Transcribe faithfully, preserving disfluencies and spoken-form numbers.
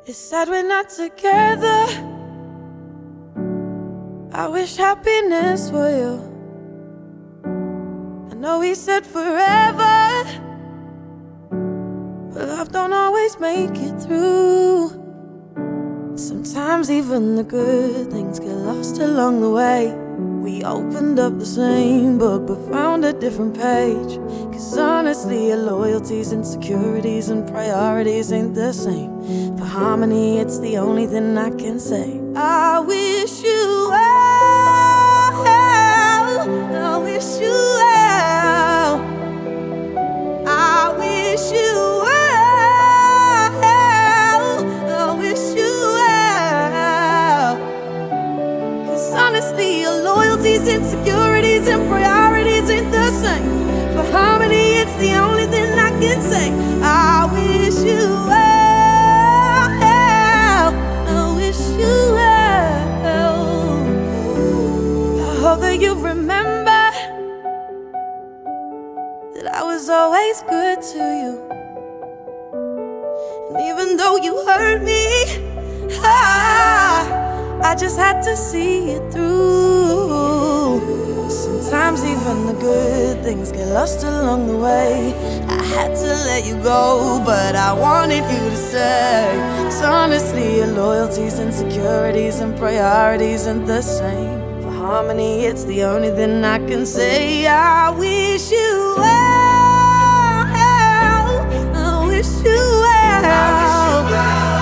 It's sad we're not together. I wish happiness for you. I know we said forever, but love don't always make it through. Sometimes even the good things get lost along the way. We opened up the same book but found a different page. Cause honestly, your loyalties, insecurities, and priorities ain't the same. For harmony, it's the only thing I can say. I wish you well, I wish you well, I wish you well, I wish you well. Cause honestly, your loyalties, insecurities, and priorities ain't the same. For harmony, it's the only thing I can say. I wish you well, I wish you well. I hope that you remember that I was always good to you. And even though you hurt me, ah, I just had to see it through. Sometimes even the good things get lost along the way. I had to let you go, but I wanted you to stay. Cause honestly, your loyalties, insecurities, and priorities ain't the same. For harmony, it's the only thing I can say. I wish you well, I wish you well, I wish you well.